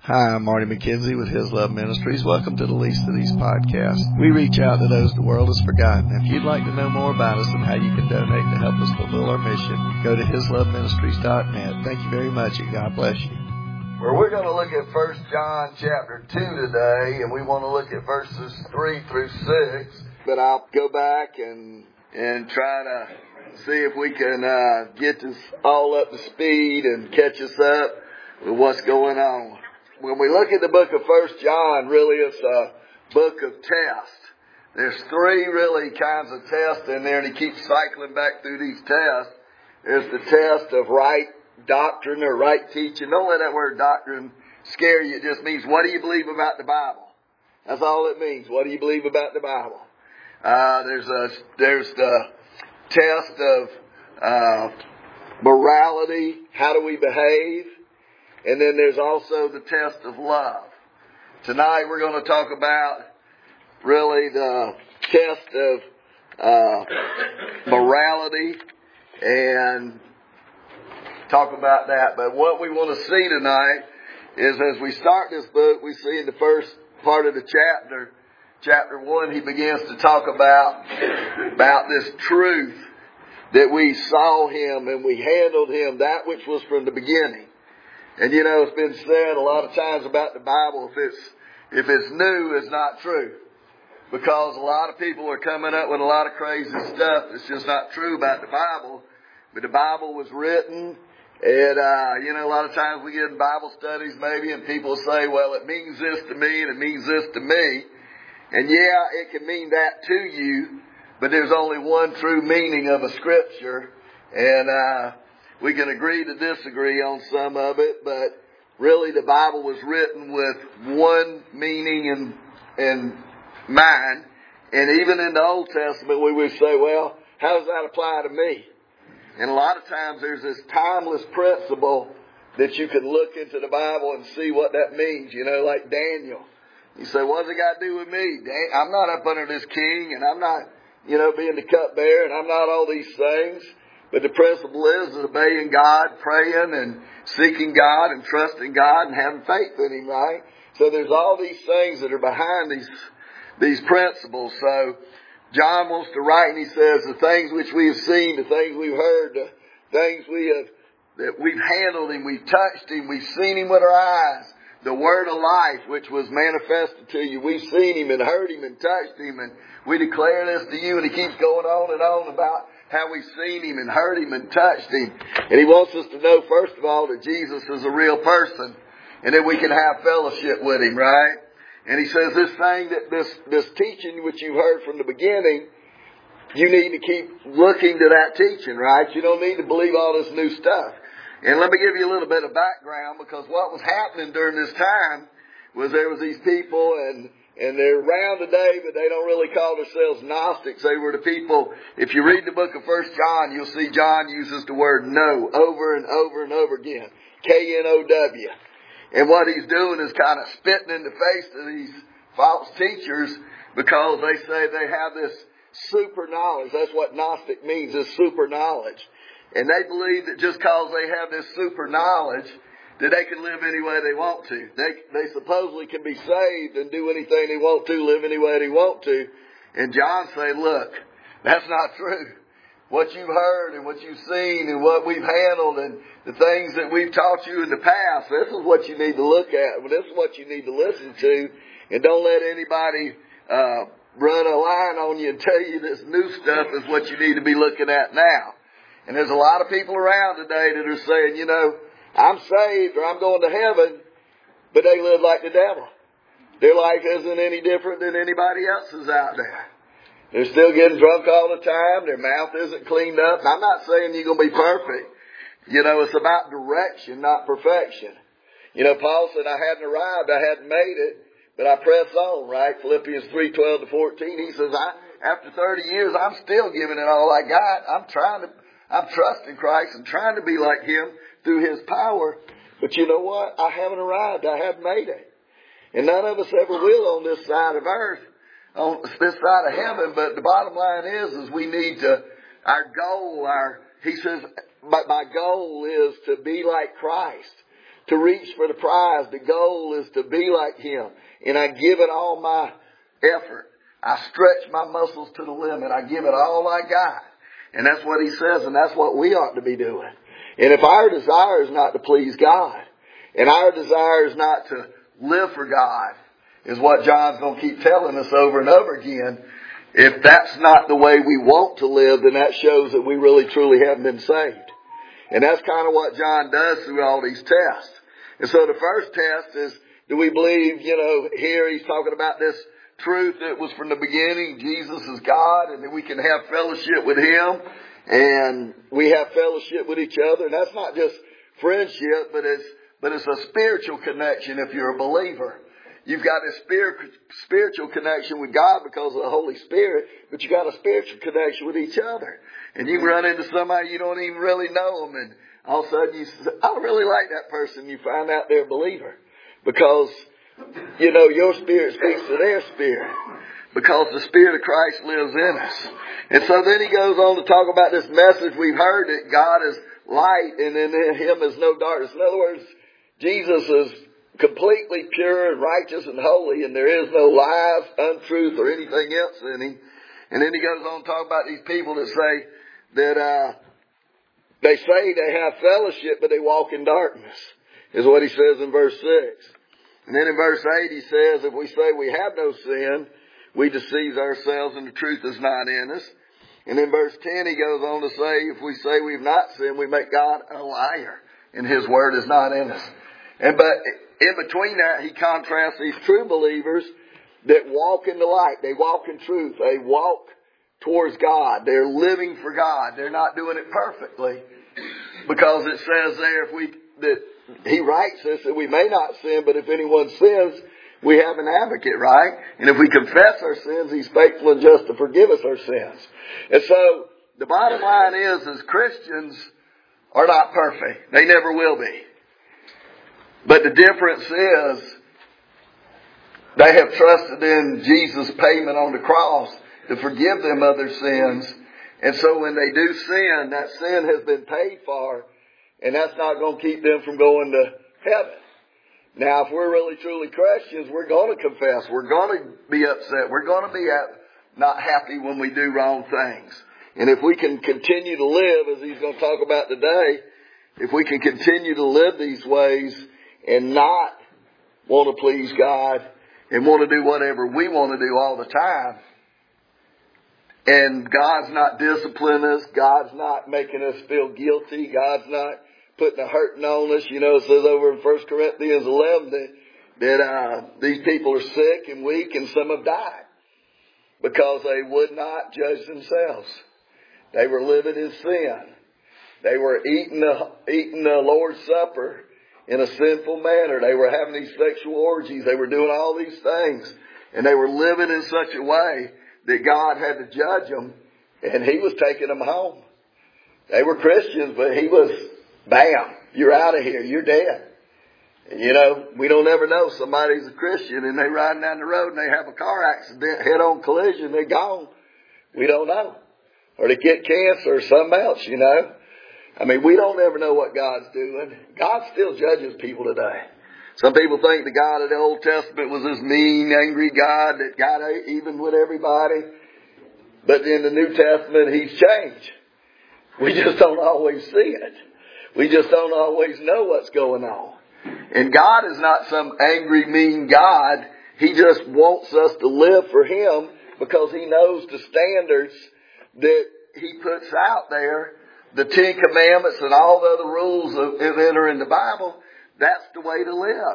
Hi, I'm Marty McKenzie with His Love Ministries. Welcome to the Least of These podcasts. We reach out to those the world has forgotten. If you'd like to know more about us and how you can donate to help us fulfill our mission, go to HisLoveMinistries.net. Thank you very much, and God bless you. Well, we're going to look at 1 John chapter 2 today, and we want to look at verses 3 through 6. But I'll go back and try to see if we can get this all up to speed and catch us up with what's going on. When we look at the book of 1 John, really it's a book of tests. There's three really kinds of tests in there, and he keeps cycling back through these tests. There's the test of right doctrine or right teaching. Don't let that word doctrine scare you. It just means, what do you believe about the Bible? That's all it means. What do you believe about the Bible? There's the test of morality. How do we behave? And then there's also the test of love. Tonight we're going to talk about really the test of morality and talk about that. But what we want to see tonight is, as we start this book, we see in the first part of the chapter 1, he begins to talk about this truth that we saw him and we handled him, that which was from the beginning. And you know, it's been said a lot of times about the Bible, if it's new, it's not true. Because a lot of people are coming up with a lot of crazy stuff that's just not true about the Bible. But the Bible was written, and a lot of times we get in Bible studies maybe, and people say, well, it means this to me and it means this to me. And yeah, it can mean that to you, but there's only one true meaning of a scripture. And we can agree to disagree on some of it, but really the Bible was written with one meaning in mind. And even in the Old Testament, we would say, well, how does that apply to me? And a lot of times there's this timeless principle that you can look into the Bible and see what that means. You know, like Daniel. You say, what's it got to do with me? I'm not up under this king, and I'm not, being the cupbearer, and I'm not all these things. But the principle is obeying God, praying and seeking God and trusting God and having faith in Him, right? So there's all these things that are behind these principles. So John wants to write, and he says, the things which we have seen, the things we've heard, the things that we've handled Him, we've touched Him, we've seen Him with our eyes. The word of life which was manifested to you, we've seen Him and heard Him and touched Him, and we declare this to you. And he keeps going on and on about how we've seen Him and heard Him and touched Him. And he wants us to know, first of all, that Jesus is a real person and that we can have fellowship with Him, right? And he says this thing, that this teaching which you've heard from the beginning, you need to keep looking to that teaching, right? You don't need to believe all this new stuff. And let me give you a little bit of background, because what was happening during this time was there was these people, and they're around today, but they don't really call themselves Gnostics. They were the people, if you read the book of 1 John, you'll see John uses the word know over and over and over again. K-N-O-W. And what he's doing is kind of spitting in the face of these false teachers, because they say they have this super knowledge. That's what Gnostic means, is super knowledge. And they believe that just because they have this super knowledge, that they can live any way they want to. They supposedly can be saved and do anything they want to, live any way they want to. And John said, look, that's not true. What you've heard and what you've seen and what we've handled and the things that we've taught you in the past, this is what you need to look at. This is what you need to listen to. And don't let anybody run a line on you and tell you this new stuff is what you need to be looking at now. And there's a lot of people around today that are saying, I'm saved or I'm going to heaven, but they live like the devil. Their life isn't any different than anybody else's out there. They're still getting drunk all the time. Their mouth isn't cleaned up. I'm not saying you're going to be perfect. It's about direction, not perfection. Paul said, I hadn't arrived, I hadn't made it, but I press on, right? Philippians 3:12-14. He says, after 30 years, I'm still giving it all I got. I'm trusting Christ and trying to be like Him through His power. But you know what? I haven't arrived. I haven't made it. And none of us ever will on this side of earth, on this side of heaven. But the bottom line is we need to, our goal, he says, but my goal is to be like Christ, to reach for the prize. The goal is to be like Him. And I give it all my effort. I stretch my muscles to the limit. I give it all I got. And that's what He says, and that's what we ought to be doing. And if our desire is not to please God, and our desire is not to live for God, is what John's going to keep telling us over and over again. If that's not the way we want to live, then that shows that we really truly haven't been saved. And that's kind of what John does through all these tests. And so the first test is, do we believe, here he's talking about this truth that was from the beginning, Jesus is God, and that we can have fellowship with Him, and we have fellowship with each other. And that's not just friendship, but it's a spiritual connection if you're a believer. You've got a spiritual connection with God because of the Holy Spirit, but you got a spiritual connection with each other. And you can run into somebody you don't even really know them, and all of a sudden you say, I really like that person. You find out they're a believer because, your spirit speaks to their spirit because the Spirit of Christ lives in us. And so then he goes on to talk about this message we've heard that God is light and in Him is no darkness. In other words, Jesus is completely pure and righteous and holy, and there is no lies, untruth, or anything else in Him. And then he goes on to talk about these people that say that they say they have fellowship, but they walk in darkness, is what he says in verse 6. And then in verse 8 he says, if we say we have no sin, we deceive ourselves and the truth is not in us. And in verse 10 he goes on to say, if we say we've not sinned, we make God a liar, and His word is not in us. But in between that, he contrasts these true believers that walk in the light. They walk in truth. They walk towards God. They're living for God. They're not doing it perfectly, because it says there that He writes us that we may not sin, but if anyone sins, we have an advocate, right? And if we confess our sins, He's faithful and just to forgive us our sins. And so the bottom line is Christians are not perfect. They never will be. But the difference is they have trusted in Jesus' payment on the cross to forgive them of their sins. And so when they do sin, that sin has been paid for, and that's not going to keep them from going to heaven. Now, if we're really truly Christians, we're going to confess. We're going to be upset. We're going to be not happy when we do wrong things. And if we can continue to live, as he's going to talk about today, if we can continue to live these ways and not want to please God and want to do whatever we want to do all the time, and God's not disciplining us, God's not making us feel guilty, God's not putting a hurting on us. It says over in 1 Corinthians 11 that these people are sick and weak and some have died because they would not judge themselves. They were living in sin. They were eating the Lord's Supper in a sinful manner. They were having these sexual orgies. They were doing all these things. And they were living in such a way that God had to judge them, and He was taking them home. They were Christians, but He was, bam, you're out of here. You're dead. And we don't ever know. Somebody's a Christian and they're riding down the road and they have a car accident, head-on collision, they're gone. We don't know. Or they get cancer or something else, we don't ever know what God's doing. God still judges people today. Some people think the God of the Old Testament was this mean, angry God that got even with everybody. But in the New Testament, He's changed. We just don't always see it. We just don't always know what's going on. And God is not some angry, mean God. He just wants us to live for Him because He knows the standards that He puts out there, the 10 Commandments and all the other rules that are in the Bible. That's the way to live.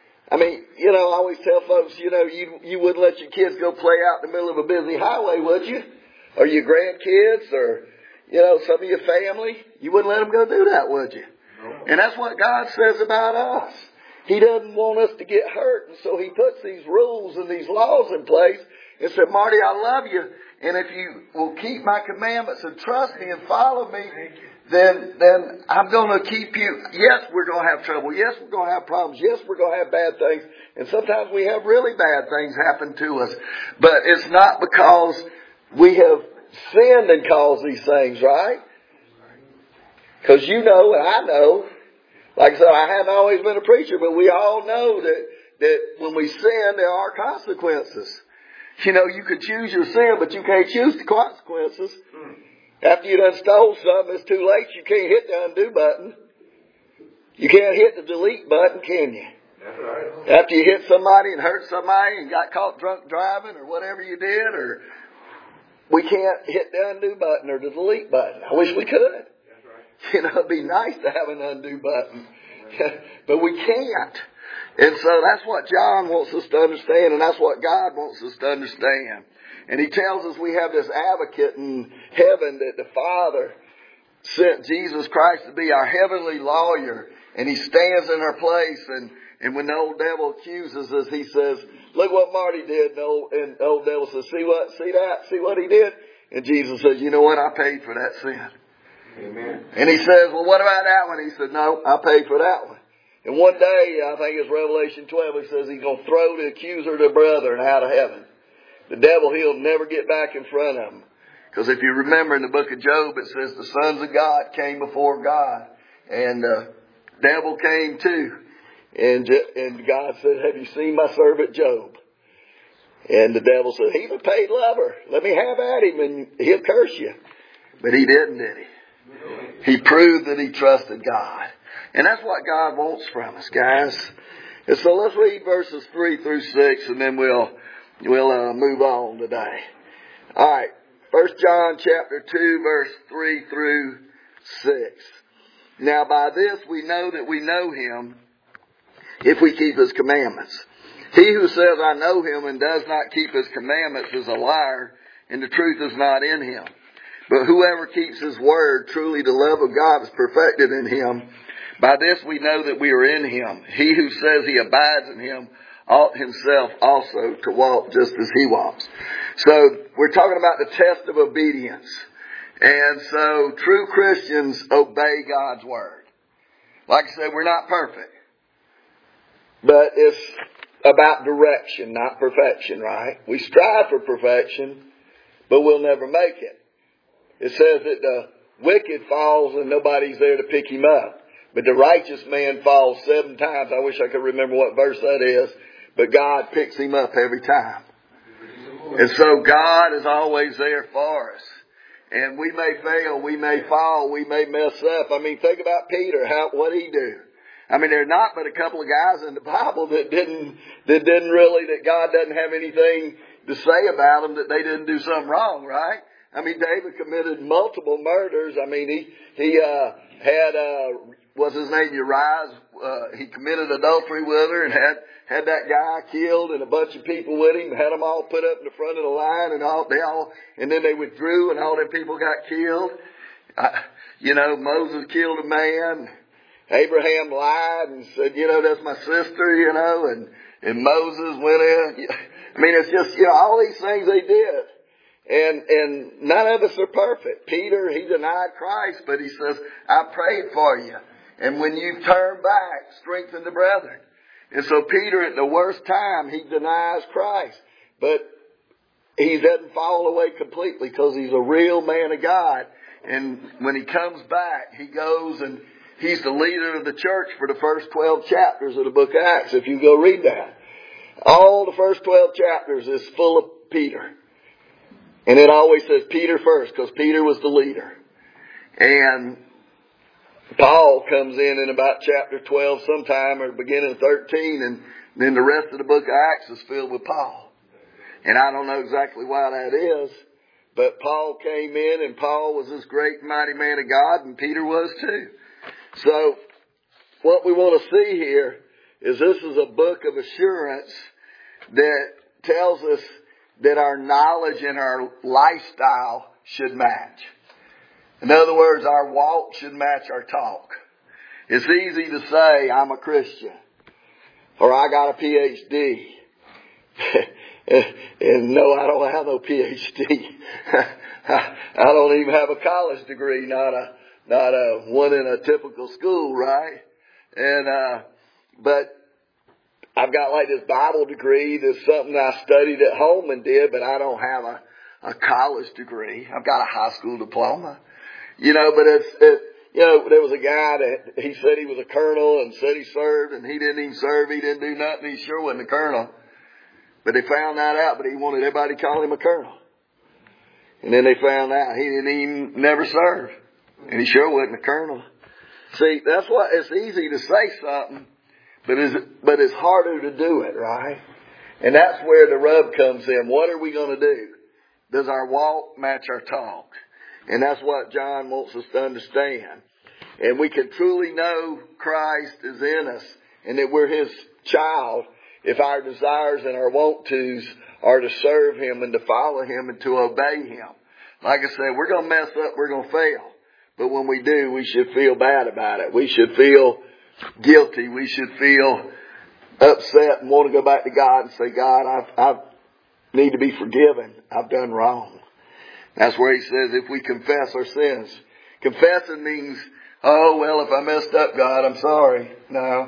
I always tell folks, you wouldn't let your kids go play out in the middle of a busy highway, would you? Or your grandkids or, some of your family. You wouldn't let them go do that, would you? No. And that's what God says about us. He doesn't want us to get hurt. And so He puts these rules and these laws in place and said, Marty, I love you. And if you will keep my commandments and trust me and follow me, then I'm going to keep you. Yes, we're going to have trouble. Yes, we're going to have problems. Yes, we're going to have bad things. And sometimes we have really bad things happen to us. But it's not because we have sinned and caused these things, right? Because and I know Like I said, I haven't always been a preacher, but we all know that when we sin, there are consequences. You know, you could choose your sin, but you can't choose the consequences. After you done stole something, it's too late. You can't hit the undo button. You can't hit the delete button, can you? That's right. After you hit somebody and hurt somebody and got caught drunk driving or whatever you did, or we can't hit the undo button or the delete button. I wish we could. That's right. You know, it'd be nice to have an undo button. But we can't. And so that's what John wants us to understand, and that's what God wants us to understand. And he tells us we have this advocate in heaven, that the Father sent Jesus Christ to be our heavenly lawyer, and he stands in our place. And when the old devil accuses us, he says, look what Marty did. And the old devil says, see what he did? And Jesus says, you know what? I paid for that sin. Amen. And he says, well, what about that one? He said, no, I paid for that one. And one day, I think it's Revelation 12, he says he's going to throw the accuser, the brethren, out of heaven. The devil, he'll never get back in front of him. Because if you remember in the book of Job, it says the sons of God came before God. And the devil came too. And God said, have you seen my servant Job? And the devil said, he's a paid lover. Let me have at him and he'll curse you. But he didn't, did he? He proved that he trusted God. And that's what God wants from us, guys. And so let's read verses 3 through 6, and then we'll move on today. All right. 1 John chapter 2, verse 3 through 6. Now by this we know that we know him, if we keep his commandments. He who says, I know him, and does not keep his commandments is a liar, and the truth is not in him. But whoever keeps his word, truly the love of God is perfected in him. By this we know that we are in him. He who says he abides in him ought himself also to walk just as he walks. So we're talking about the test of obedience. And so true Christians obey God's word. Like I said, we're not perfect. But it's about direction, not perfection, right? We strive for perfection, but we'll never make it. It says that the wicked falls and nobody's there to pick him up. But the righteous man falls 7 times. I wish I could remember what verse that is. But God picks him up every time. And so God is always there for us. And we may fail, we may fall, we may mess up. I mean, think about Peter, what did he do? I mean, there are not but a couple of guys in the Bible that God doesn't have anything to say about them, that they didn't do something wrong, right? I mean, David committed multiple murders. I mean, he had what's his name, Uriah. He committed adultery with her and had that guy killed, and a bunch of people with him, had them all put up in the front of the line, and then they withdrew, and all them people got killed. Moses killed a man. Abraham lied and said, that's my sister, and Moses went in. I mean, it's just, all these things they did. And none of us are perfect. Peter, he denied Christ, but he says, I prayed for you. And when you turn back, strengthen the brethren. And so Peter, at the worst time, he denies Christ. But he doesn't fall away completely, because he's a real man of God. And when he comes back, he goes and he's the leader of the church for the first 12 chapters of the book of Acts, if you go read that. All the first 12 chapters is full of Peter. And it always says Peter first, because Peter was the leader. And Paul comes in about chapter 12 sometime, or beginning of 13, and then the rest of the book of Acts is filled with Paul. And I don't know exactly why that is, but Paul came in, and Paul was this great mighty man of God, and Peter was too. So what we want to see here is this is a book of assurance that tells us that our knowledge and our lifestyle should match. In other words, our walk should match our talk. It's easy to say, I'm a Christian, or I got a PhD. And no, I don't have no PhD. I don't even have a college degree, not a one in a typical school, right? But I've got like this Bible degree. That's something I studied at home and did, but I don't have a college degree. I've got a high school diploma. But there was a guy that he said he was a colonel and said he served, and he didn't even serve. He didn't do nothing. He sure wasn't a colonel. But they found that out, but he wanted everybody to call him a colonel. And then they found out he didn't even never serve. And he sure wasn't a colonel. See, that's why it's easy to say something, but it's harder to do it, right? And that's where the rub comes in. What are we going to do? Does our walk match our talk? And that's what John wants us to understand. And we can truly know Christ is in us and that we're His child if our desires and our want-tos are to serve Him and to follow Him and to obey Him. Like I said, we're going to mess up, we're going to fail. But when we do, we should feel bad about it. We should feel guilty. We should feel upset and want to go back to God and say, God, I need to be forgiven. I've done wrong. That's where He says if we confess our sins. Confessing means, oh, well, if I messed up, God, I'm sorry. No.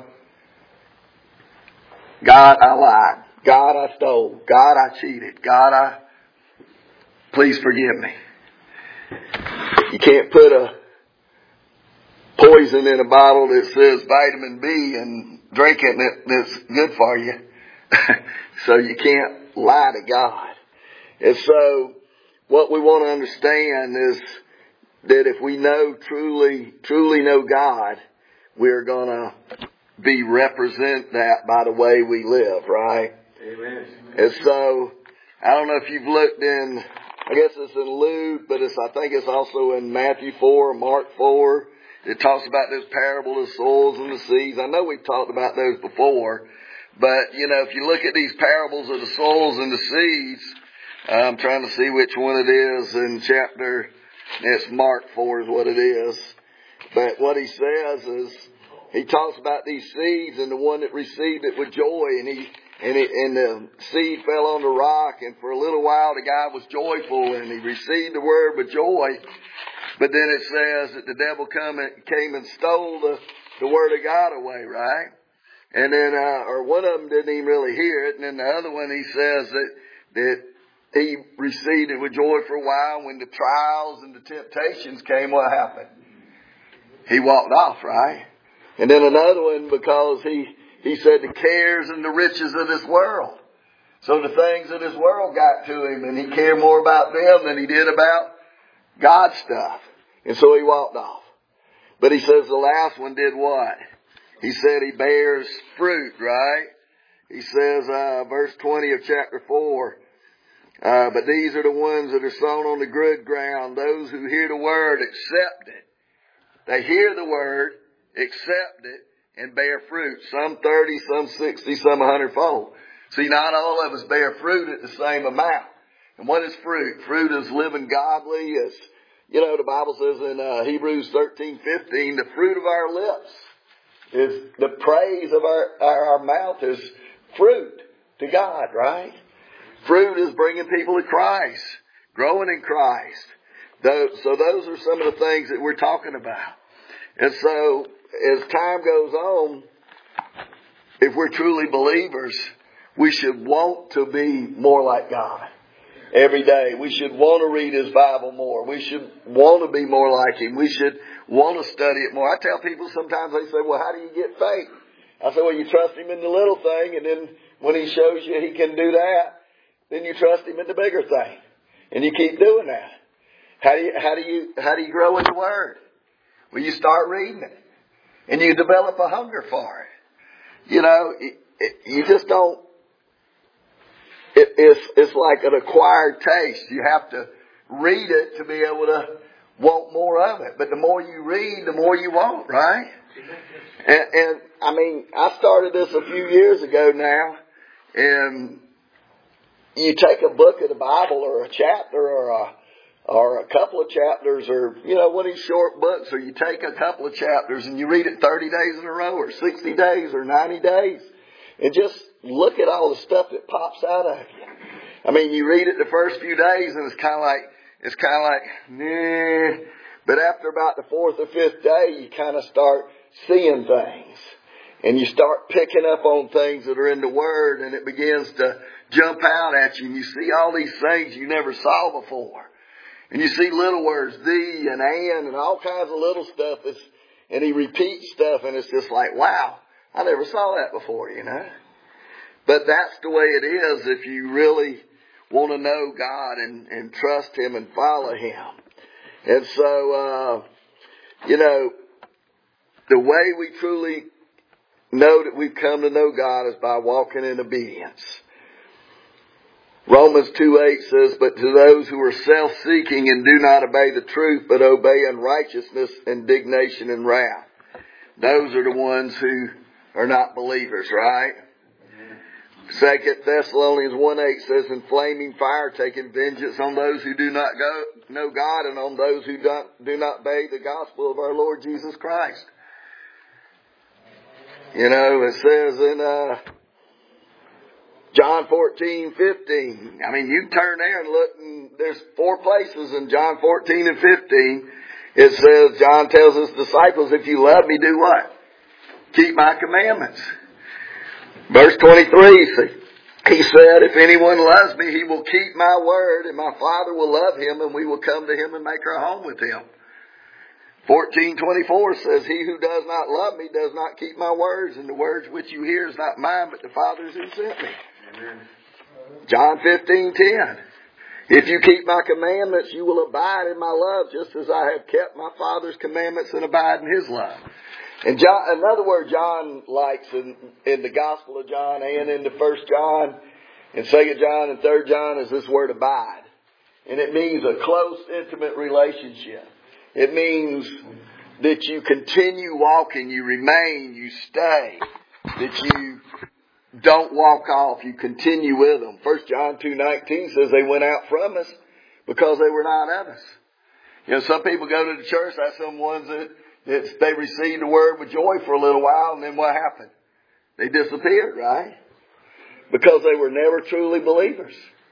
God, I lied. God, I stole. God, I cheated. God, please forgive me. You can't put a poison in a bottle that says vitamin B and drink it and it's good for you. So you can't lie to God. And so what we want to understand is that if we truly know God, we're going to represent that by the way we live, right? Amen. And so, I don't know if you've looked in, I guess it's in Luke, but I think it's also in Matthew 4, Mark 4. It talks about this parable of the soils and the seeds. I know we've talked about those before, but, if you look at these parables of the soils and the seeds, I'm trying to see which one it is in chapter, it's Mark 4 is what it is. But what he says is, he talks about these seeds and the one that received it with joy, and the seed fell on the rock, and for a little while the guy was joyful and he received the word with joy. But then it says that the devil came and stole the word of God away, right? And then, or one of them didn't even really hear it, and then the other one he says that he received it with joy for a while. When the trials and the temptations came, what happened? He walked off, right? And then another one because he said the cares and the riches of this world. So the things of this world got to him and he cared more about them than he did about God's stuff. And so he walked off. But he says the last one did what? He said he bears fruit, right? He says, verse 20 of chapter 4, but these are the ones that are sown on the good ground, those who hear the word, accept it. They hear the word, accept it, and bear fruit. Some 30, some 60, some 100-fold. See, not all of us bear fruit at the same amount. And what is fruit? Fruit is living godly. It's, the Bible says in Hebrews 13:15, the fruit of our lips is the praise of our mouth is fruit to God, right? Fruit is bringing people to Christ, growing in Christ. So those are some of the things that we're talking about. And so as time goes on, if we're truly believers, we should want to be more like God every day. We should want to read His Bible more. We should want to be more like Him. We should want to study it more. I tell people sometimes, they say, well, how do you get faith? I say, well, you trust Him in the little thing, and then when He shows you He can do that, then you trust Him in the bigger thing. And you keep doing that. How do you grow in the Word? Well, you start reading it. And you develop a hunger for it. You just don't. It's like an acquired taste. You have to read it to be able to want more of it. But the more you read, the more you want, right? And I mean, I started this a few years ago now. And you take a book of the Bible or a chapter or a couple of chapters or, one of these short books, or you take a couple of chapters and you read it 30 days in a row or 60 days or 90 days and just look at all the stuff that pops out of you. I mean, you read it the first few days and it's kind of like, nah. But after about the fourth or fifth day, you kind of start seeing things and you start picking up on things that are in the Word, and it begins to jump out at you and you see all these things you never saw before. And you see little words, thee and and all kinds of little stuff. And he repeats stuff, and it's just like, wow, I never saw that before, you know. But that's the way it is if you really want to know God and trust Him and follow Him. And so, the way we truly know that we've come to know God is by walking in obedience. Romans 2:8 says, but to those who are self-seeking and do not obey the truth, but obey unrighteousness, indignation, and wrath. Those are the ones who are not believers, right? 2 Thessalonians 1:8 says, in flaming fire taking vengeance on those who do not know God and on those who do not obey the gospel of our Lord Jesus Christ. You know, it says in John 14:15. I mean, you turn there and look, and there's 4 places in John 14 and 15. It says, John tells his disciples, if you love me, do what? Keep my commandments. Verse 23, he said, if anyone loves me, he will keep my word, and my Father will love him, and we will come to him and make our home with him. 14:24 says, he who does not love me does not keep my words, and the words which you hear is not mine, but the Father's who sent me. Amen. John 15:10. If you keep my commandments, you will abide in my love, just as I have kept my Father's commandments and abide in his love. And John, another word John likes in the Gospel of John and in the 1 John and 2 John and 3 John is this word abide. And it means a close, intimate relationship. It means that you continue walking, you remain, you stay, that you don't walk off, you continue with them. 1 John 2:19 says they went out from us because they were not of us. You know, some people go to the church, that's some ones that they received the word with joy for a little while, and then what happened? They disappeared, right? Because they were never truly believers.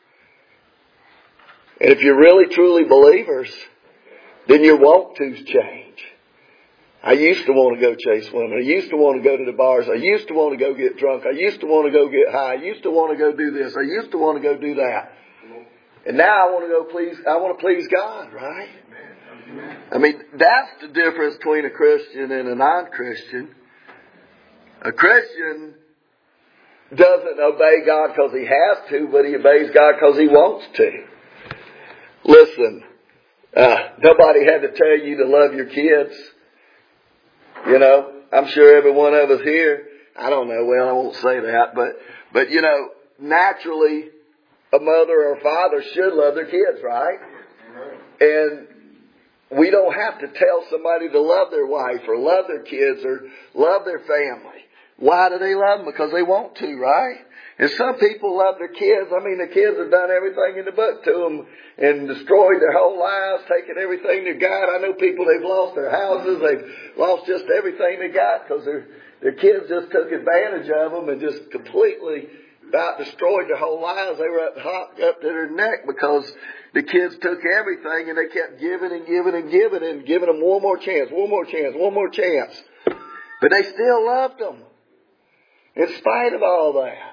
And if you're really truly believers, then your want-tos change. I used to want to go chase women. I used to want to go to the bars. I used to want to go get drunk. I used to want to go get high. I used to want to go do this. I used to want to go do that. And now I want to please God, right? I mean, that's the difference between a Christian and a non-Christian. A Christian doesn't obey God because he has to, but he obeys God because he wants to. Listen, nobody had to tell you to love your kids. You know, I'm sure every one of us here, I don't know, well, I won't say that, but you know, naturally, a mother or father should love their kids, right? And we don't have to tell somebody to love their wife or love their kids or love their family. Why do they love them? Because they want to, right? And some people love their kids. I mean, the kids have done everything in the book to them and destroyed their whole lives, taken everything they got. I know people, they've lost their houses. They've lost just everything they got because their kids just took advantage of them and just completely about destroyed their whole lives. They were up to their neck because the kids took everything and they kept giving and giving and giving and giving them one more chance, one more chance, one more chance. But they still loved them in spite of all that.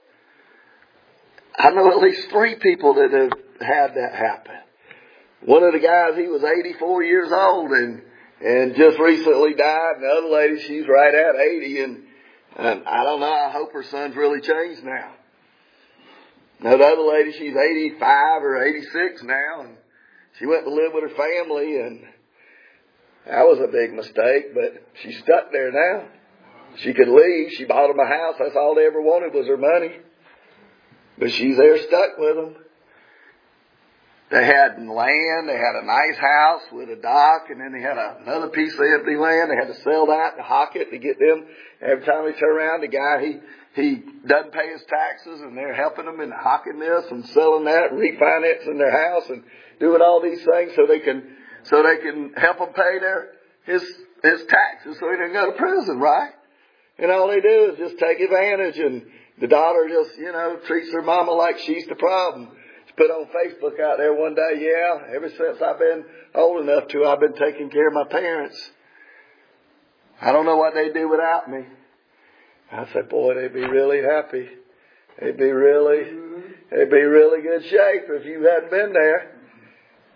I know at least 3 people that have had that happen. One of the guys, he was 84 years old and just recently died. And the other lady, she's right at 80 and I don't know, I hope her son's really changed now. Now the other lady, she's 85 or 86 now, and she went to live with her family, and that was a big mistake, but she's stuck there now. She could leave. She bought them a house. That's all they ever wanted was her money. But she's there stuck with them. They had land. They had a nice house with a dock, and then they had another piece of empty land. They had to sell that to hock it to get them. Every time they turn around, the guy, he doesn't pay his taxes, and they're helping them in hocking this and selling that, and refinancing their house, and doing all these things so they can help them pay his taxes so he doesn't go to prison, right? And all they do is just take advantage, and the daughter just, treats her mama like she's the problem. She put on Facebook out there one day, yeah, ever since I've been old enough to, I've been taking care of my parents. I don't know what they'd do without me. I said, boy, they'd be really happy. They'd be really good shape if you hadn't been there.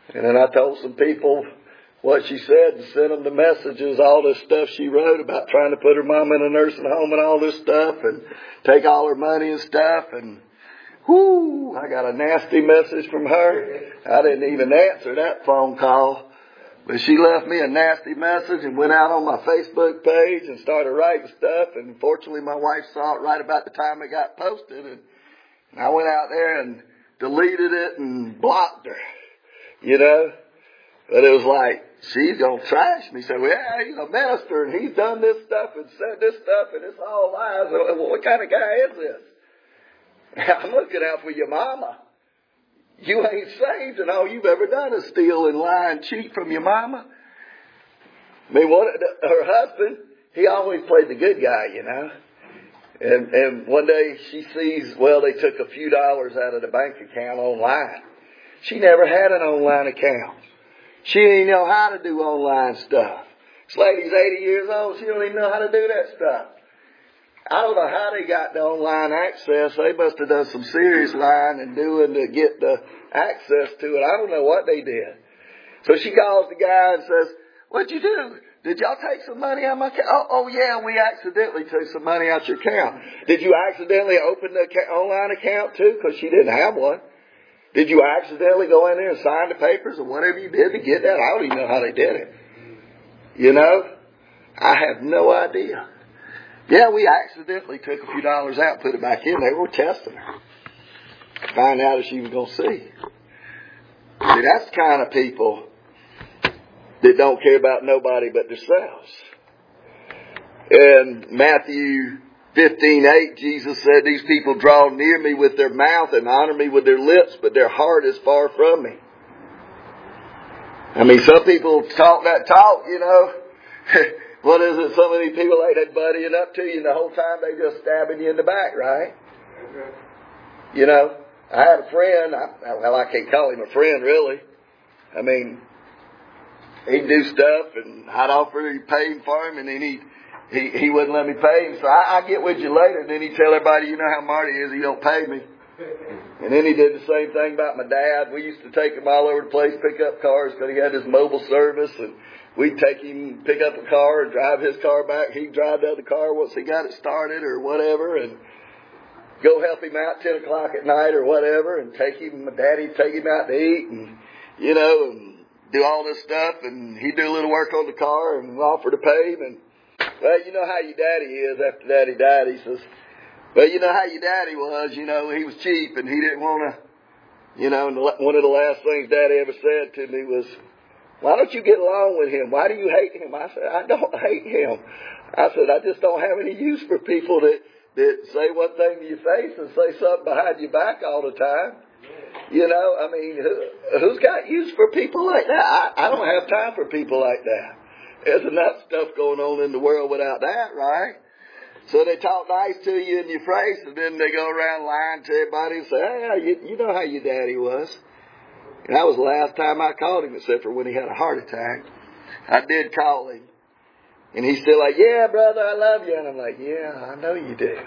And then I told some people what she said and sent them the messages, all this stuff she wrote about trying to put her mom in a nursing home and all this stuff and take all her money and stuff. And whoo, I got a nasty message from her. I didn't even answer that phone call. But she left me a nasty message and went out on my Facebook page and started writing stuff. And fortunately, my wife saw it right about the time it got posted. And I went out there and deleted it and blocked her, you know. But it was like, she's going to trash me. So, yeah, he's a minister and he's done this stuff and said this stuff and it's all lies. Well, what kind of guy is this? I'm looking out for your mama. You ain't saved and all you've ever done is steal and lie and cheat from your mama. I mean, her husband, he always played the good guy, you know. And one day she sees, well, they took a few dollars out of the bank account online. She never had an online account. She didn't even know how to do online stuff. This lady's 80 years old. She don't even know how to do that stuff. I don't know how they got the online access. They must have done some serious lying and doing to get the access to it. I don't know what they did. So she calls the guy and says, what'd you do? Did y'all take some money out of my account? Oh yeah, we accidentally took some money out your account. Did you accidentally open the online account too? Because she didn't have one. Did you accidentally go in there and sign the papers or whatever you did to get that? I don't even know how they did it. You know? I have no idea. Yeah, we accidentally took a few dollars out and put it back in. They were testing her. Find out if she was going to see. See, that's the kind of people that don't care about nobody but themselves. In Matthew 15:8, Jesus said, these people draw near me with their mouth and honor me with their lips, but their heart is far from me. I mean, some people talk that talk, you know. What is it? Some of these people, like, they buddying up to you, and the whole time they just stabbing you in the back, right? You know, I had a friend, I can't call him a friend, really. I mean, he'd do stuff, and I'd offer to pay him for him, and then he wouldn't let me pay him. So I'll get with you later, and then he'd tell everybody, you know how Marty is, he don't pay me. And then he did the same thing about my dad. We used to take him all over the place, pick up cars, because he had his mobile service, and we'd take him, pick up a car, and drive his car back. He'd drive the other car once he got it started or whatever, and go help him out 10 o'clock at night or whatever, and my daddy'd take him out to eat, and, you know, and do all this stuff, and he'd do a little work on the car and offer to pay him. And, well, you know how your daddy is after daddy died. He says, well, you know how your daddy was, you know, he was cheap, and he didn't want to, you know, and one of the last things daddy ever said to me was, why don't you get along with him? Why do you hate him? I said, I don't hate him. I said, I just don't have any use for people that say one thing to your face and say something behind your back all the time. You know, I mean, who's got use for people like that? I don't have time for people like that. There's enough stuff going on in the world without that, right? So they talk nice to you in your face, and then they go around lying to everybody and say, hey, you know how your daddy was. And that was the last time I called him, except for when he had a heart attack. I did call him. And he's still like, yeah, brother, I love you. And I'm like, yeah, I know you do.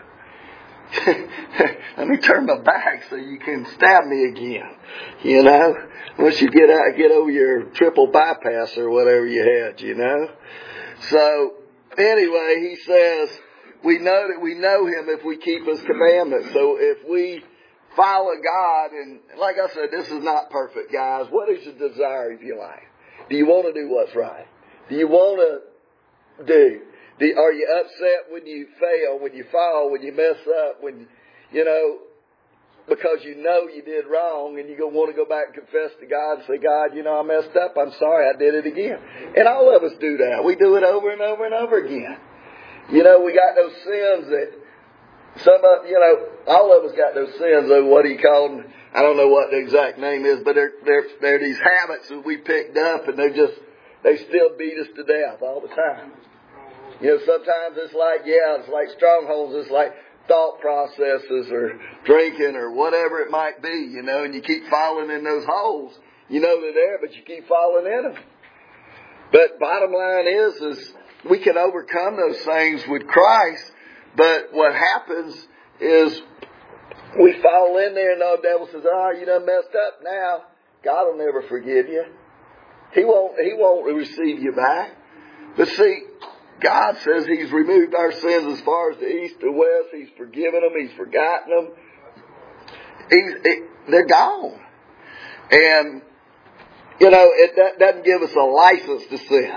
Let me turn my back so you can stab me again. You know, once you get over your triple bypass or whatever you had, you know. So anyway, he says, we know that we know him if we keep his commandments. So if we follow God, and like I said, this is not perfect, guys. What is your desire of your life? Do you want to do what's right? Do you want to are you upset when you fail, when you fall, when you mess up, when, you know, because you know you did wrong and you're going to want to go back and confess to God and say, God, you know, I messed up. I'm sorry. I did it again. And all of us do that. We do it over and over and over again. You know, we got those sins that all of us got those sins of what he called them. I don't know what the exact name is, but they're these habits that we picked up, and they still beat us to death all the time. You know, sometimes it's like strongholds. It's like thought processes or drinking or whatever it might be, you know, and you keep falling in those holes. You know they're there, but you keep falling in them. But bottom line is we can overcome those things with Christ. But what happens is we fall in there and the devil says, you done messed up now. God will never forgive you. He won't receive you back. But see, God says He's removed our sins as far as the east or west. He's forgiven them. He's forgotten them. They're gone. And, that doesn't give us a license to sin.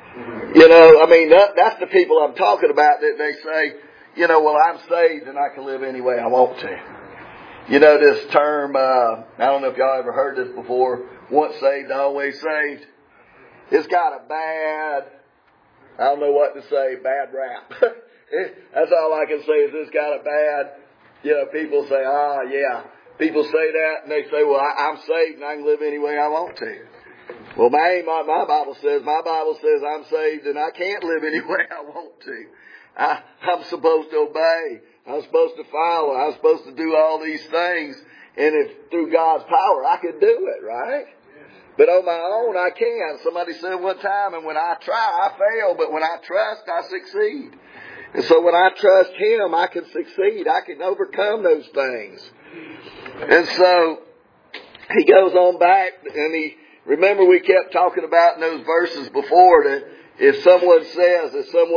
That's the people I'm talking about that they say, well, I'm saved and I can live any way I want to. This term, I don't know if y'all ever heard this before, once saved, always saved. It's got a bad, I don't know what to say, bad rap. That's all I can say is it's got a bad, people say, yeah. People say that and they say, well, I'm saved and I can live any way I want to. Well, my Bible says I'm saved and I can't live any way I want to. I'm supposed to obey. I'm supposed to follow. I'm supposed to do all these things. And if through God's power I could do it, right? But on my own I can't. Somebody said one time, and when I try, I fail. But when I trust, I succeed. And so when I trust Him, I can succeed. I can overcome those things. And so he goes on back, and remember we kept talking about in those verses before that if someone says,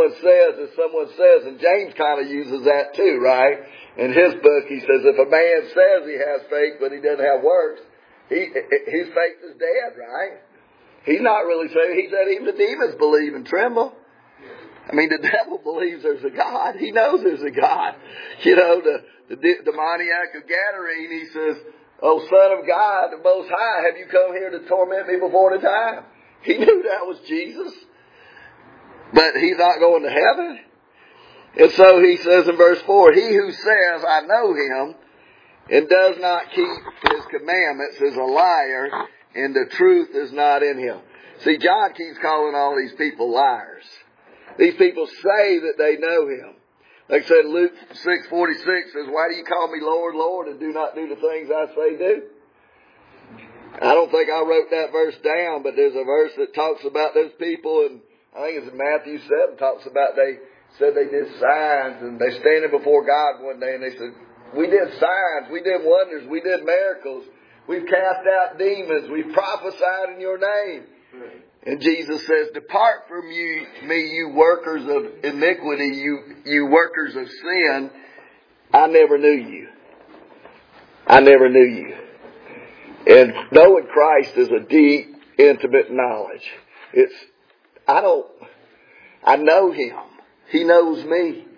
and James kind of uses that too, right? In his book, he says, if a man says he has faith, but he doesn't have works, his faith is dead, right? He's not really saying, he said even the demons believe and tremble. The devil believes there's a God. He knows there's a God. The demoniac of Gadarene, he says, oh, Son of God, the Most High, have you come here to torment me before the time? He knew that was Jesus. But he's not going to heaven. And so he says in verse 4, he who says, I know Him, and does not keep His commandments is a liar, and the truth is not in him. See, John keeps calling all these people liars. These people say that they know Him. Like I said, Luke 6:46 says, why do you call me Lord, Lord, and do not do the things I say do? I don't think I wrote that verse down, but there's a verse that talks about those people, and I think it's in Matthew 7, talks about they said they did signs, and they standing before God one day, and they said, we did signs, we did wonders, we did miracles, we've cast out demons, we've prophesied in your name. And Jesus says, depart from me, you workers of iniquity, you workers of sin. I never knew you. I never knew you. And knowing Christ is a deep, intimate knowledge. I know Him. He knows me.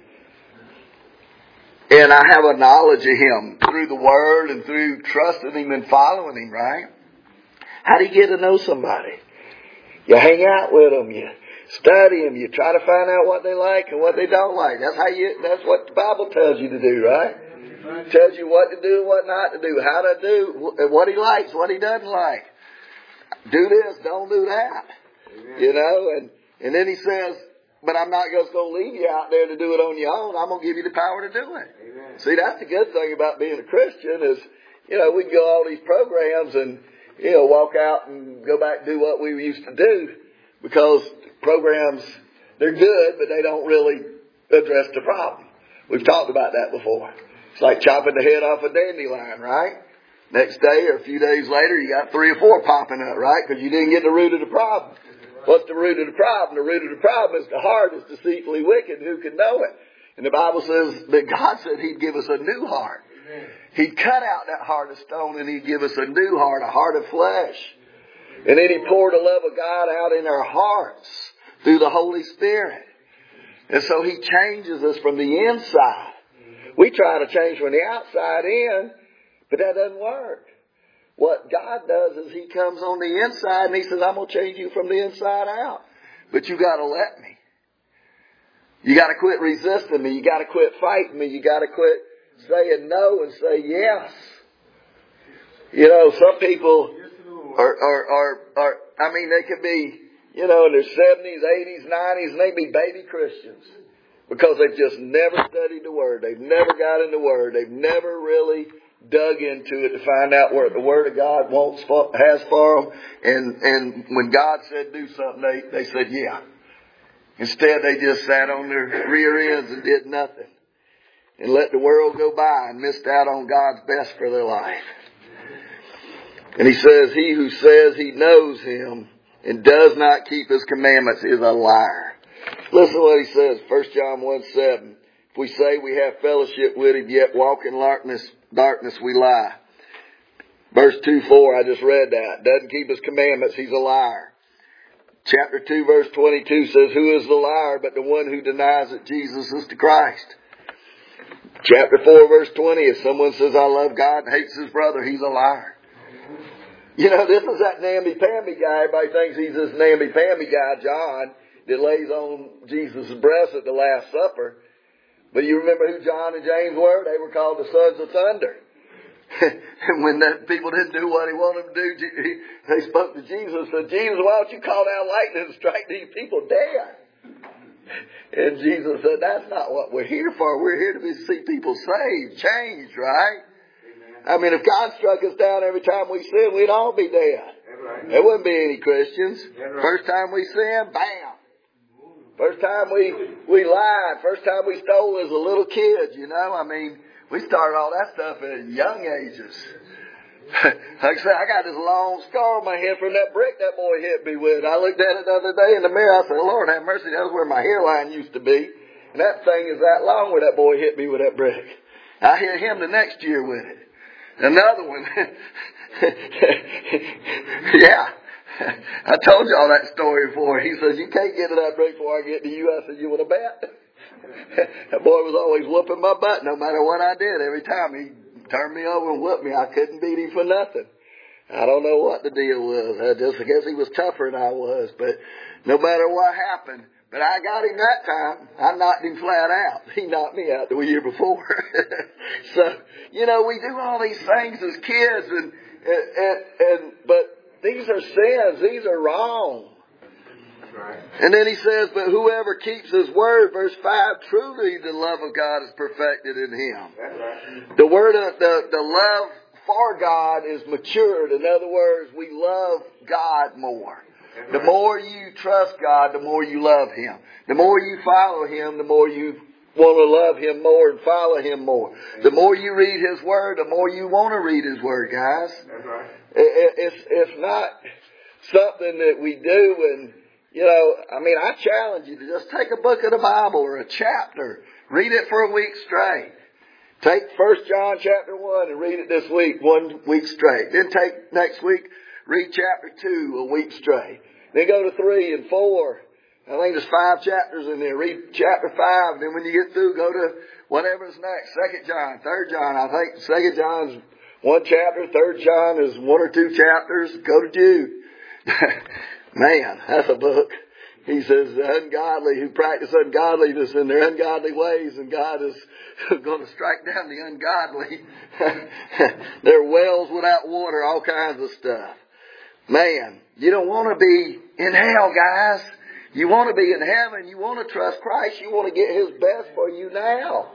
And I have a knowledge of Him through the Word and through trusting Him and following Him, right? How do you get to know somebody? You hang out with them, you study them, you try to find out what they like and what they don't like. That's what the Bible tells you to do, right? It tells you what to do and what not to do, how to do, what He likes, what He doesn't like. Do this, don't do that. Amen. And then He says, but I'm not just going to leave you out there to do it on your own. I'm going to give you the power to do it. Amen. See, that's the good thing about being a Christian is, we can go all these programs and, walk out and go back and do what we used to do because programs, they're good, but they don't really address the problem. We've talked about that before. It's like chopping the head off a dandelion, right? Next day or a few days later, you got 3 or 4 popping up, right? Because you didn't get the root of the problem. What's the root of the problem? The root of the problem is the heart is deceitfully wicked. Who can know it? And the Bible says that God said He'd give us a new heart. He'd cut out that heart of stone and He'd give us a new heart, a heart of flesh. And then He poured the love of God out in our hearts through the Holy Spirit. And so He changes us from the inside. We try to change from the outside in, but that doesn't work. What God does is He comes on the inside and He says, I'm going to change you from the inside out. But you got to let me. You got to quit resisting me. You got to quit fighting me. You got to quit saying no and say yes. Some people they could be, in their 70s, 80s, 90s, and they be baby Christians because they've just never studied the Word. They've never got in the Word. They've never really dug into it to find out what the Word of God has for them. And when God said do something, they said yeah. Instead, they just sat on their rear ends and did nothing and let the world go by and missed out on God's best for their life. And he says, he who says he knows him and does not keep his commandments is a liar. Listen to what he says, 1 John 1:7. If we say we have fellowship with him, yet walk in darkness we lie. Verse 2:4, I just read that. Doesn't keep his commandments, he's a liar. Chapter 2, verse 22 says, who is the liar but the one who denies that Jesus is the Christ? Chapter 4, verse 20, if someone says, I love God and hates his brother, he's a liar. You know, this is that namby-pamby guy. Everybody thinks he's this namby-pamby guy, John, that lays on Jesus' breast at the Last Supper. But you remember who John and James were? They were called the sons of thunder. And when the people didn't do what he wanted them to do, they spoke to Jesus and said, Jesus, why don't you call down lightning and strike these people dead? And Jesus said, that's not what we're here for. We're here to see people saved, changed, right? I mean, if God struck us down every time we sin, we'd all be dead. There wouldn't be any Christians. First time we sin, bam. First time we lied. First time we stole as a little kid, you know. I mean, we started all that stuff at young ages. Like I said, I got this long scar on my head from that brick that boy hit me with. I looked at it the other day in the mirror. I said, Lord have mercy, that was where my hairline used to be. And that thing is that long where that boy hit me with that brick. I hit him the next year with it. Another one. Yeah. I told y'all that story before. He says, you can't get to that brick before I get to you. I said, you want to bet? That boy was always whooping my butt no matter what I did. Every time he turned me over and whooped me, I couldn't beat him for nothing. I don't know what the deal was. I guess he was tougher than I was. But no matter what happened, but I got him that time. I knocked him flat out. He knocked me out the year before. So, you know, we do all these things as kids, but these are sins. These are wrong. Right. And then he says, but whoever keeps his word, verse 5, truly the love of God is perfected in him. Right. The word of the love for God is matured. In other words, we love God more. Right. The more you trust God, the more you love him. The more you follow him, the more you want to love him more and follow him more. The more you read his word, the more you want to read his word, guys. That's right. It's not something that we do and, you know, I mean, I challenge you to just take a book of the Bible or a chapter. Read it for a week straight. Take 1 John chapter 1 and read it this week, 1 week straight. Then take next week, read chapter 2 a week straight. Then go to 3 and 4. I think there's 5 chapters in there. Read chapter 5. And then when you get through, go to whatever's next. 2 John, 3 John. I think 2 John's 1 chapter. 3 John is 1 or 2 chapters. Go to Jude. Man, that's a book. He says the ungodly who practice ungodliness in their ungodly ways, and God is going to strike down the ungodly. They're wells without water, all kinds of stuff. Man, you don't want to be in hell, guys. You want to be in heaven. You want to trust Christ. You want to get his best for you now.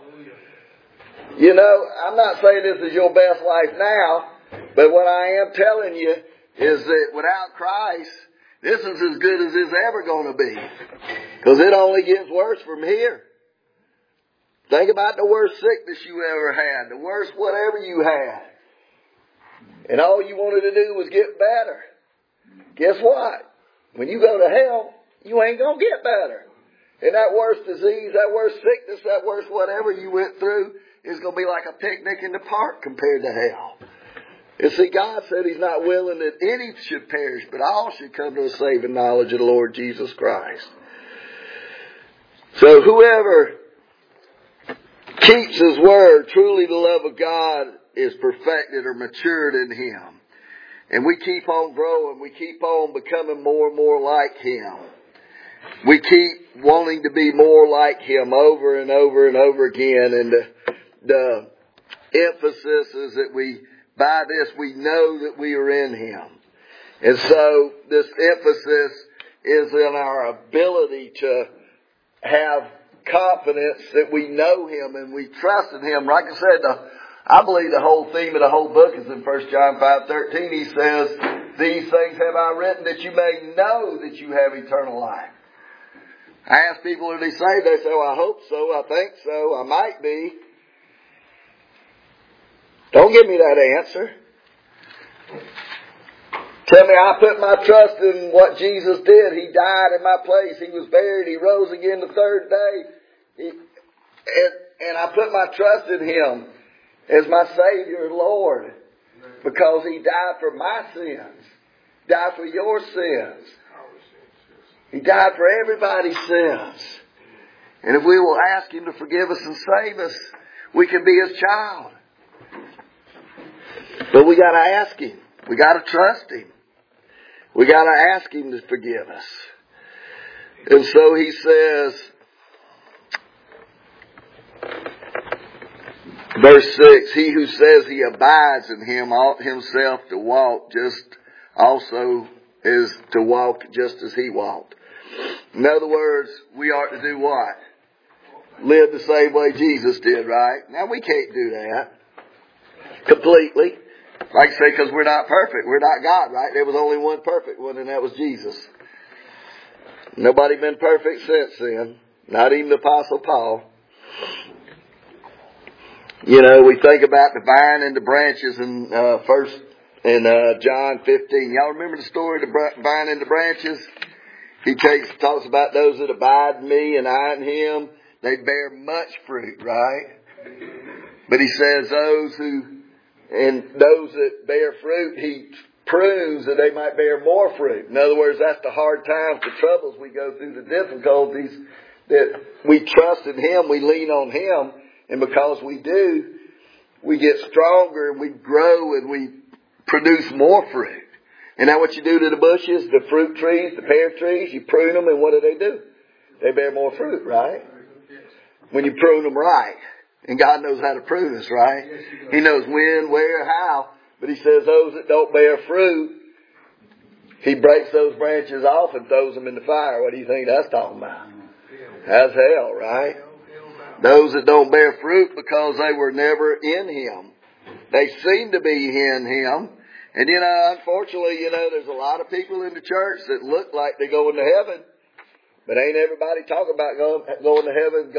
You know, I'm not saying this is your best life now, but what I am telling you is that without Christ, this is as good as it's ever going to be. Because it only gets worse from here. Think about the worst sickness you ever had. The worst whatever you had. And all you wanted to do was get better. Guess what? When you go to hell, you ain't going to get better. And that worst disease, that worst sickness, that worst whatever you went through is going to be like a picnic in the park compared to hell. You see, God said he's not willing that any should perish, but all should come to a saving knowledge of the Lord Jesus Christ. So whoever keeps his word, truly the love of God is perfected or matured in him. And we keep on growing. We keep on becoming more and more like him. We keep wanting to be more like him over and over and over again. And the emphasis is that by this we know that we are in him. And so this emphasis is in our ability to have confidence that we know him and we trust in him. Like I said, I believe the whole theme of the whole book is in 1 John 5:13. He says, these things have I written that you may know that you have eternal life. I ask people, are they saved? They say, well, I hope so. I think so. I might be. Don't give me that answer. Tell me, I put my trust in what Jesus did. He died in my place. He was buried. He rose again the third day. And I put my trust in Him as my Savior and Lord because He died for my sins. Died for your sins. He died for everybody's sins. And if we will ask Him to forgive us and save us, we can be His child. But we got to ask Him. We got to trust Him. We got to ask Him to forgive us. And so He says, verse 6, he who says he abides in Him ought himself to walk just also is to walk just as He walked. In other words, we are to do what? Live the same way Jesus did, right? Now we can't do that completely. Like I say, because we're not perfect. We're not God, right? There was only one perfect one, and that was Jesus. Nobody been perfect since then. Not even the Apostle Paul. You know, we think about the vine and the branches in John 15. Y'all remember the story of the vine and the branches? He talks about those that abide in me and I in Him. They bear much fruit, right? But He says those that bear fruit, He prunes that they might bear more fruit. In other words, that's the hard times, the troubles we go through, the difficulties, that we trust in Him, we lean on Him, and because we do, we get stronger and we grow and we produce more fruit. And that's what you do to the bushes, the fruit trees, the pear trees. You prune them, and what do? They bear more fruit, right? When you prune them right. And God knows how to prune us, right? He knows when, where, how. But He says those that don't bear fruit, He breaks those branches off and throws them in the fire. What do you think that's talking about? That's hell, right? Those that don't bear fruit because they were never in Him. They seem to be in Him. And unfortunately, there's a lot of people in the church that look like they're going to heaven. But ain't everybody talking about going to heaven,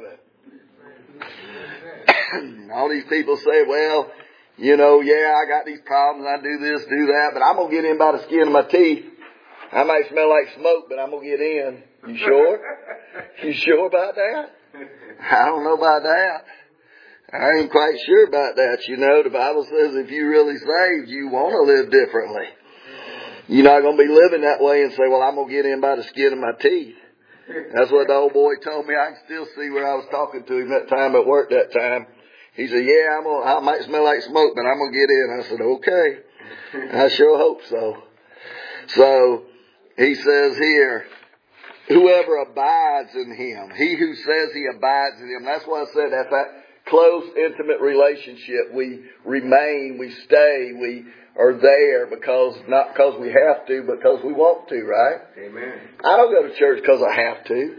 All these people say, well, I got these problems, I do this, do that, but I'm going to get in by the skin of my teeth. I might smell like smoke, but I'm going to get in. You sure? You sure about that? I don't know about that. I ain't quite sure about that. The Bible says if you really saved, you want to live differently. You're not going to be living that way and say, well, I'm going to get in by the skin of my teeth. That's what the old boy told me. I can still see where I was talking to him that time at work that time. He said, yeah, I might smell like smoke, but I'm going to get in. I said, okay. I sure hope so. So he says here, whoever abides in Him, he who says he abides in Him. That's what I said. That's that close, intimate relationship. We remain, we stay, we are there not because we have to, but because we want to, right? Amen. I don't go to church because I have to.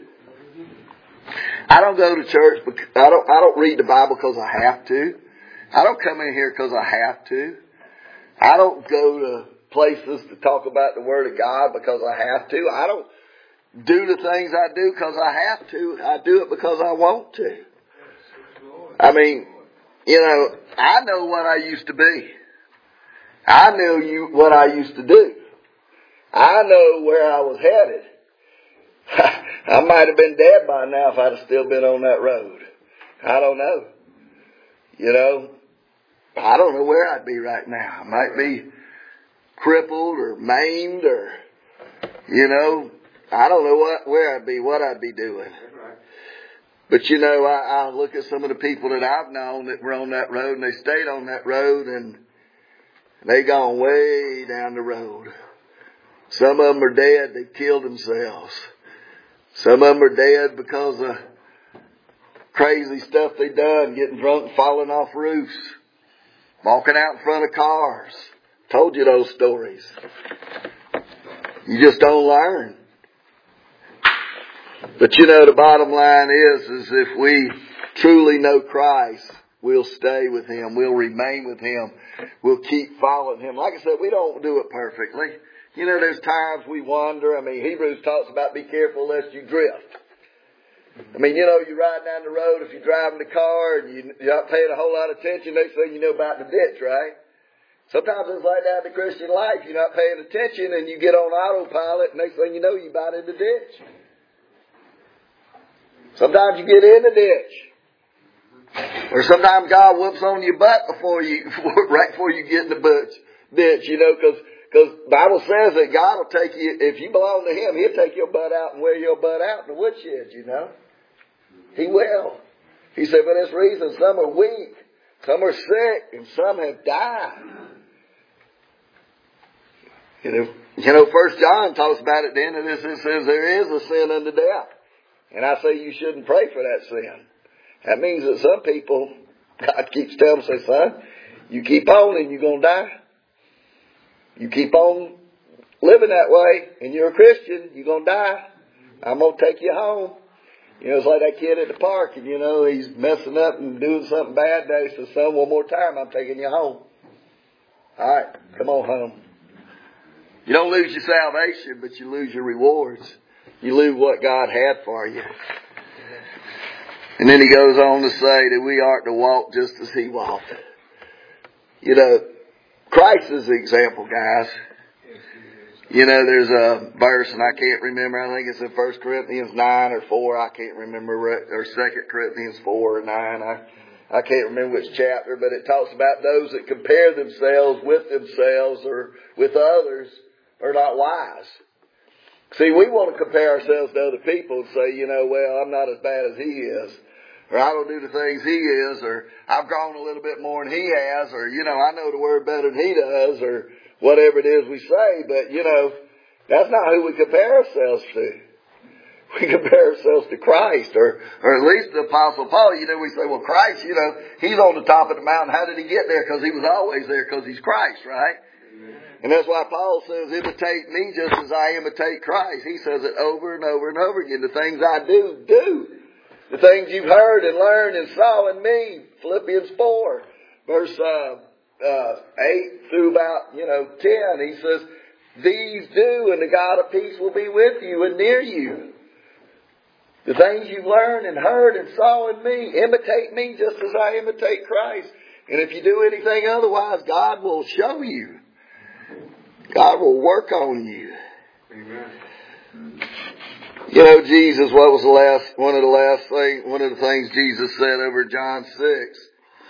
I don't go to church because I don't read the Bible because I have to. I don't come in here because I have to. I don't go to places to talk about the Word of God because I have to. I don't do the things I do because I have to. I do it because I want to. I mean, I know what I used to be. I knew what I used to do. I know where I was headed. I might have been dead by now if I'd have still been on that road. I don't know. I don't know where I'd be right now. I might be crippled or maimed or, I don't know where I'd be, what I'd be doing. But I look at some of the people that I've known that were on that road and they stayed on that road and they gone way down the road. Some of them are dead. They killed themselves. Some of them are dead because of crazy stuff they done, getting drunk and falling off roofs, walking out in front of cars. Told you those stories. You just don't learn. But the bottom line is if we truly know Christ, we'll stay with Him. We'll remain with Him. We'll keep following Him. Like I said, we don't do it perfectly. There's times we wander. Hebrews talks about be careful lest you drift. You ride down the road, if you're driving the car and you're not paying a whole lot of attention, next thing you know about the ditch, right? Sometimes it's like that in the Christian life. You're not paying attention and you get on autopilot, and next thing you know, you're about in the ditch. Sometimes you get in the ditch. Or sometimes God whoops on your butt right before you get in the ditch, because the Bible says that God will take you, if you belong to Him, He'll take your butt out and wear your butt out in the woodshed, He will. He said, for this reason, some are weak, some are sick, and some have died. 1 John talks about it at the end of this. It says there is a sin unto death. And I say you shouldn't pray for that sin. That means that some people, God keeps telling them, say, son, you keep on and you're going to die. You keep on living that way and you're a Christian, you're going to die. I'm going to take you home. It's like that kid at the park and, he's messing up and doing something bad. They says, son, one more time, I'm taking you home. All right, come on home. You don't lose your salvation, but you lose your rewards. You lose what God had for you. And then he goes on to say that we ought to walk just as He walked. Christ is the example, guys. There's a verse, and I can't remember, I think it's in 1 Corinthians 9 or 4, I can't remember, or 2 Corinthians 4 or 9, I can't remember which chapter, but it talks about those that compare themselves or with others are not wise. See, we want to compare ourselves to other people and say, well, I'm not as bad as he is. Or I don't do the things he is. Or I've grown a little bit more than he has. Or, I know the word better than he does. Or whatever it is we say. But, that's not who we compare ourselves to. We compare ourselves to Christ. Or at least the Apostle Paul, we say, well, Christ, He's on the top of the mountain. How did He get there? Because He was always there because He's Christ, right? And that's why Paul says, imitate me just as I imitate Christ. He says it over and over and over again. The things I do. The things you've heard and learned and saw in me. Philippians 4, verse 8 through about 10. He says, these do, and the God of peace will be with you and near you. The things you've learned and heard and saw in me. Imitate me just as I imitate Christ. And if you do anything otherwise, God will show you. God will work on you. Amen. Jesus, what was one of the things Jesus said over John 6?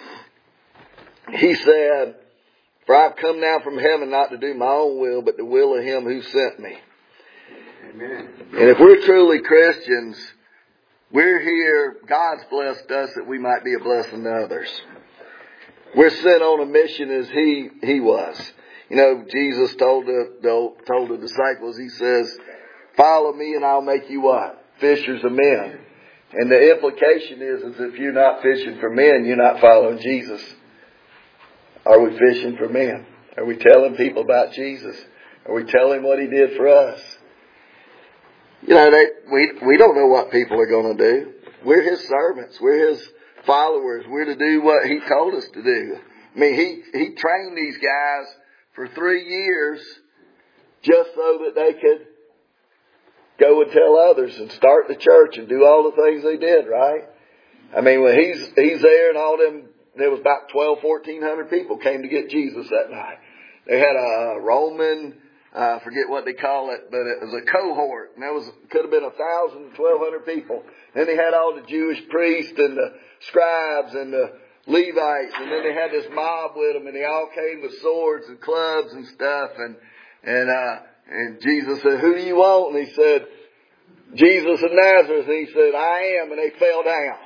He said, for I've come down from heaven not to do my own will, but the will of Him who sent me. Amen. And if we're truly Christians, we're here, God's blessed us that we might be a blessing to others. We're sent on a mission as He was. Jesus told the disciples, He says, follow me and I'll make you what? Fishers of men. And the implication is if you're not fishing for men, you're not following Jesus. Are we fishing for men? Are we telling people about Jesus? Are we telling what He did for us? We don't know what people are going to do. We're His servants. We're His followers. We're to do what He told us to do. I mean, He trained these guys for 3 years just so that they could go and tell others and start the church and do all the things they did, right? I mean, when he's there and all them, there was about 1,100 people came to get Jesus that night. They had a Roman, I forget what they call it, but it was a cohort, and could have been 1,000 to 1,200 people. Then they had all the Jewish priests and the scribes and the Levites, and then they had this mob with them, and they all came with swords and clubs and stuff, and Jesus said, who do you want? And he said, Jesus of Nazareth. And he said, I am. And they fell down.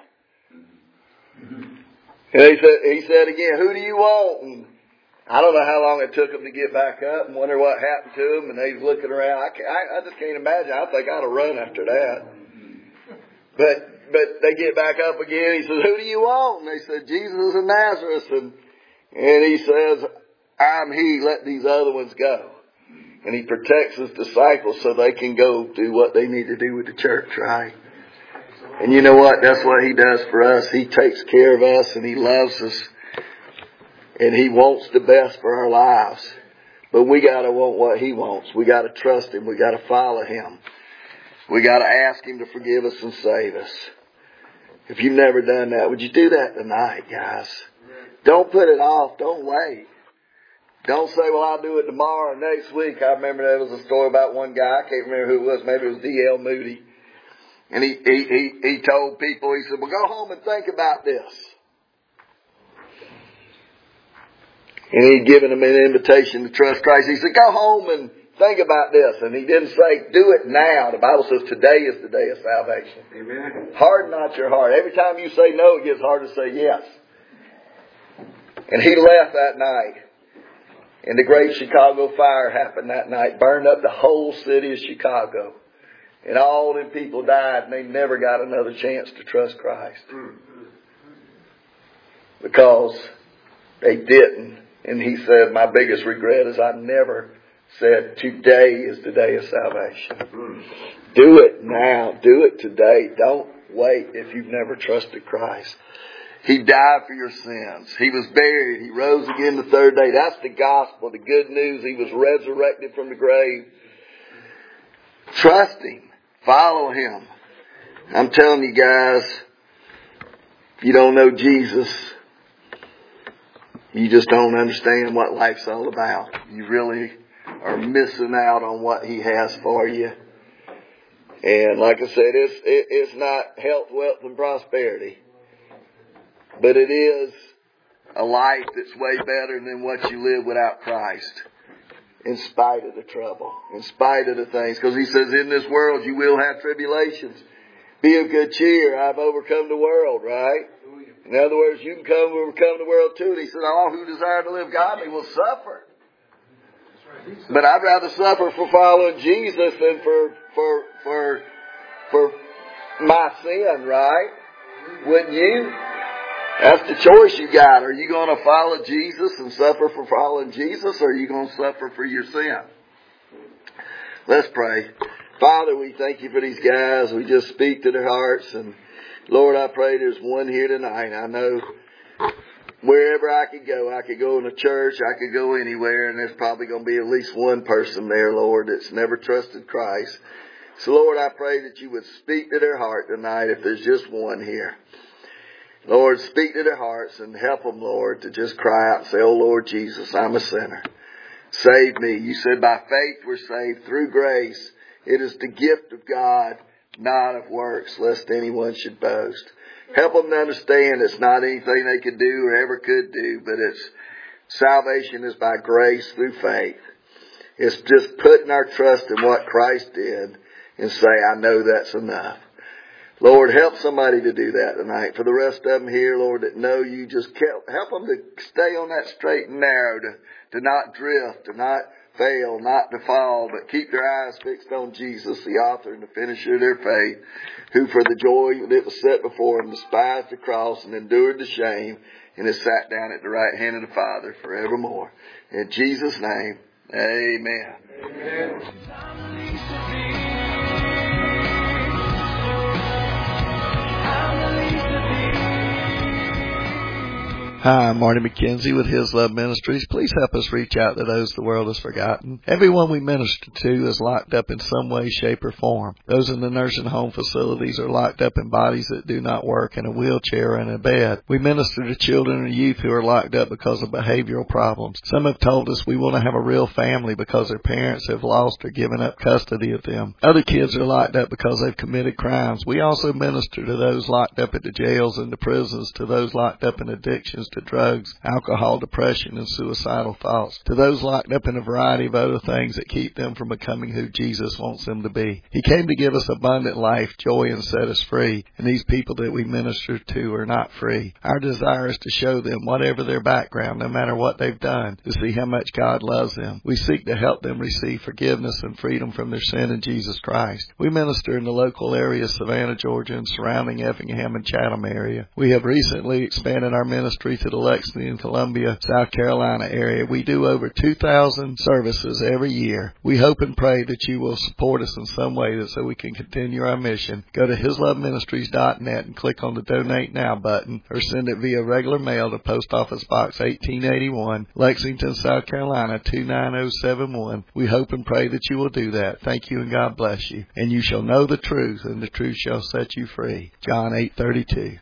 And he said again, who do you want? And I don't know how long it took them to get back up and wonder what happened to them. And they was looking around. I just can't imagine. I think I'd have run after that. But they get back up again. He says, who do you want? And they said, Jesus of Nazareth. And he says, I'm He. Let these other ones go. And He protects His disciples so they can go do what they need to do with the church, right? And you know what? That's what He does for us. He takes care of us and He loves us. And He wants the best for our lives. But we got to want what He wants. We got to trust Him. We got to follow Him. We got to ask Him to forgive us and save us. If you've never done that, would you do that tonight, guys? Don't put it off. Don't wait. Don't say, well, I'll do it tomorrow or next week. I remember there was a story about one guy. I can't remember who it was. Maybe it was D.L. Moody. And he told people, he said, well, go home and think about this. And he'd given them an invitation to trust Christ. He said, go home and think about this. And he didn't say, do it now. The Bible says today is the day of salvation. Amen. Harden not your heart. Every time you say no, it gets harder to say yes. And he left that night. And the great Chicago fire happened that night. Burned up the whole city of Chicago. And all them people died and they never got another chance to trust Christ. Because they didn't. And he said, my biggest regret is I never said today is the day of salvation. Do it now. Do it today. Don't wait if you've never trusted Christ. He died for your sins. He was buried. He rose again the third day. That's the gospel, the good news. He was resurrected from the grave. Trust Him. Follow Him. I'm telling you guys, if you don't know Jesus, you just don't understand what life's all about. You really are missing out on what He has for you. And like I said, it's not health, wealth, and prosperity. But it is a life that's way better than what you live without Christ. In spite of the trouble. In spite of the things. Because He says, in this world you will have tribulations. Be of good cheer. I've overcome the world, right? In other words, you can overcome the world too. And He said, all who desire to live godly will suffer. But I'd rather suffer for following Jesus than for my sin, right? Wouldn't you? That's the choice you got. Are you going to follow Jesus and suffer for following Jesus, or are you going to suffer for your sin? Let's pray. Father, we thank You for these guys. We just speak to their hearts. And Lord, I pray there's one here tonight. I know wherever I could go in a church, I could go anywhere, and there's probably going to be at least one person there, Lord, that's never trusted Christ. So Lord, I pray that You would speak to their heart tonight if there's just one here. Lord, speak to their hearts and help them, Lord, to just cry out and say, oh, Lord Jesus, I'm a sinner. Save me. You said by faith we're saved through grace. It is the gift of God, not of works, lest anyone should boast. Help them to understand it's not anything they could do or ever could do, but it's salvation is by grace through faith. It's just putting our trust in what Christ did and say, I know that's enough. Lord, help somebody to do that tonight. For the rest of them here, Lord, that know You, just help them to stay on that straight and narrow, to not drift, to not fail, not to fall, but keep their eyes fixed on Jesus, the author and the finisher of their faith, who for the joy that was set before Him despised the cross and endured the shame, and is sat down at the right hand of the Father forevermore. In Jesus' name, amen. Amen. Hi, I'm Marty McKenzie with His Love Ministries. Please help us reach out to those the world has forgotten. Everyone we minister to is locked up in some way, shape, or form. Those in the nursing home facilities are locked up in bodies that do not work, in a wheelchair and a bed. We minister to children and youth who are locked up because of behavioral problems. Some have told us we want to have a real family because their parents have lost or given up custody of them. Other kids are locked up because they've committed crimes. We also minister to those locked up at the jails and the prisons, to those locked up in addictions to drugs, alcohol, depression, and suicidal thoughts, to those locked up in a variety of other things that keep them from becoming who Jesus wants them to be. He came to give us abundant life, joy, and set us free, and these people that we minister to are not free. Our desire is to show them, whatever their background, no matter what they've done, to see how much God loves them. We seek to help them receive forgiveness and freedom from their sin in Jesus Christ. We minister in the local area of Savannah, Georgia, and surrounding Effingham and Chatham area. We have recently expanded our ministry to the Lexington, Columbia, South Carolina area. We do over 2,000 services every year. We hope and pray that you will support us in some way so we can continue our mission. Go to hisloveministries.net and click on the Donate Now button, or send it via regular mail to Post Office Box 1881, Lexington, South Carolina 29071. We hope and pray that you will do that. Thank you, and God bless you. And you shall know the truth, and the truth shall set you free. John 8:32.